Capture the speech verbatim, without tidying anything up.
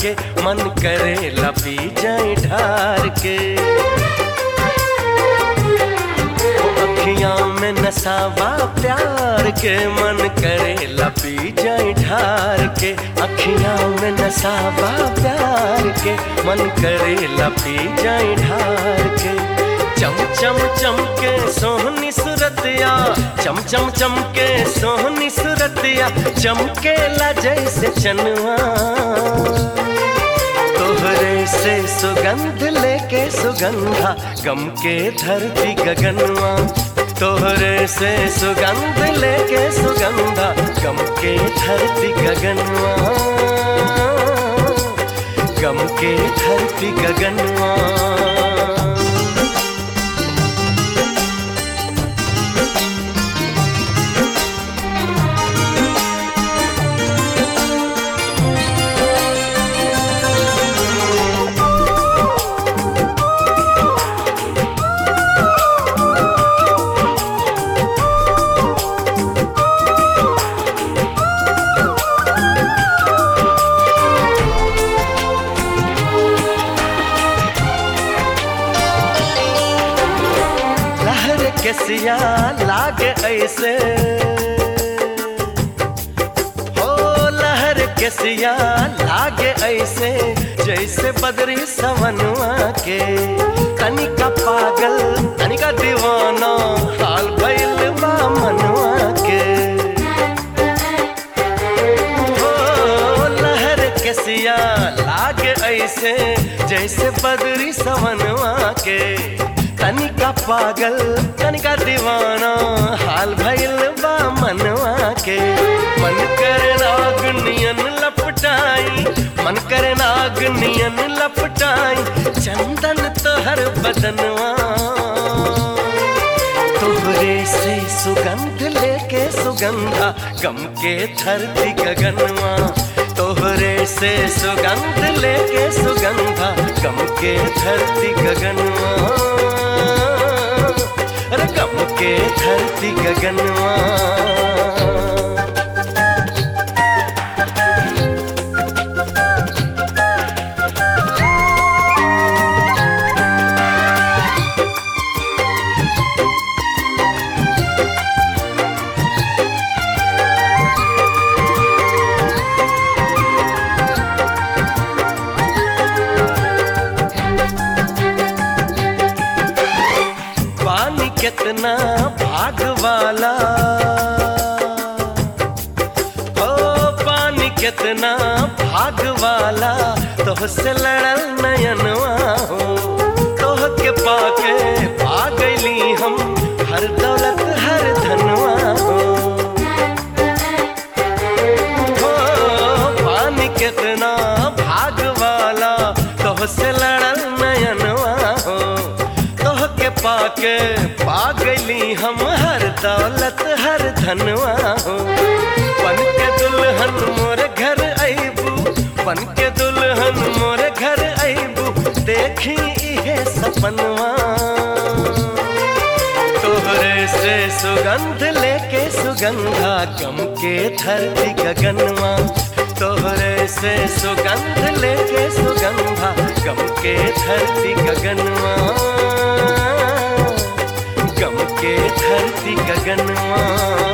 के, मन करेला पी जाए ढार के। अखियां में नसावा प्यार के, मन करेला पी जाए ढार के। अखियां में नसावा प्यार के, मन करेला पी जाए ढार के। चम चम चमके सोहनी सुरतिया, चम चम चमके सोहनी सुरतिया, चमकेला जैसे चनवा। तोहरे से सुगंध लेके सुगंधा, गम के धरती गगनवा। तोहरे से सुगंध लेके सुगंधा, गम के धरती गगनवा, गम के धरती गगनवा। कैसिया लागे ऐसे हो, लहर कैसिया लागे ऐसे, जैसे बदरी सवनवा के। तनिका पागल तनिका दीवाना, हाल भइल बा मनवा के। हो लहर कैसिया लागे ऐसे, जैसे बदरी सवनवा के। तनिका पागल तनिका दीवाना, हाल भइल बा मनवा के। मन करे नाग नियन लपटाई, मन करे नाग नियन लपटाई, चंदन तोहर बदनवा। तोहरे से सुगंध लेके सुगंधा, गम के धरती गगनवा। तोहरे से सुगंध लेके सुगंधा, गम के धरती गगनवा, गम के धरती गगनवा। कितना भाग वाला हो, पानी कितना भाग वाला, तोह से लड़ल नयनवा हो। तोह के पाके पा गईली हम, हर दौलत हर धनवा हो। हो पानी कितना भाग वाला, तोह से लड़ल नयनवा हो। तोह के पाके पा गईली हम, हर दौलत हर धनवा हो। बन के दुल्हन मोरे घर अइबू, बन के दुल्हन मोरे घर अइबू, देखी इहे सपनवा। तोहरे से सुगंध लेके सुगंधा, गम के धरती गगनवा। तोहरे से सुगंध लेके सुगंधा, गम के धरती गगनवा, गम के धरती गगनवा।